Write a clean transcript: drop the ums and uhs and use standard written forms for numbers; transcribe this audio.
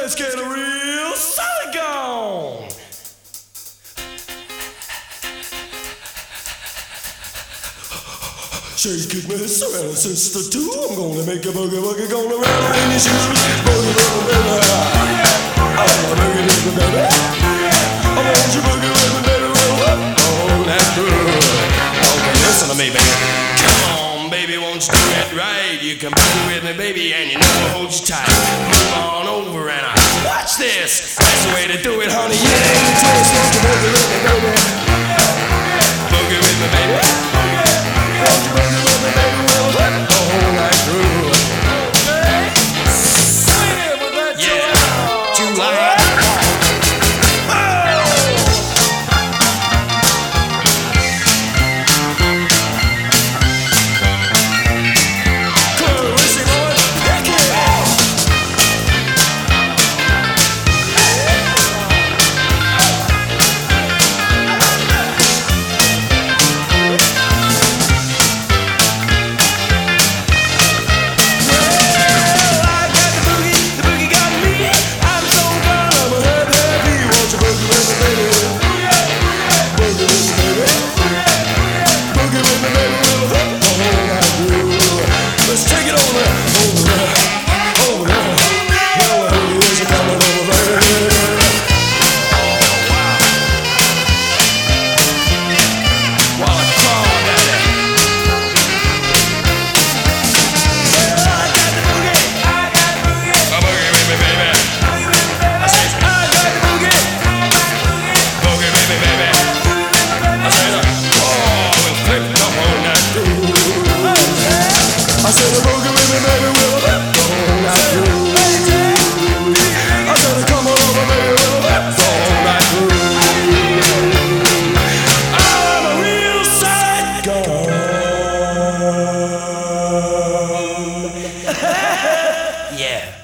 Let's get a real solid gone. Shake it, miss, around sister too. I'm gonna make a boogie woogie, gonna rattle in your shoes. Boogie with me, baby. I wanna boogie with me, baby. I want you boogie with me, baby. Oh, that's good. Okay, listen to me, baby. Come on, baby, won't you do it right? You can boogie with me, baby, and you know I'll hold you tight. Move on over and watch this. That's the way to do it, honey. Yeah, you twist, won't you boogie with me, baby? Boogie with me, baby. Won't you boogie with me, baby? We'll work the whole night through. Okay? Swing it with that July. I said a boogie with me, baby, we'll whip the whole night through. I said come on over, baby, we'll whip the whole night through. I'm a real side gun. Yeah.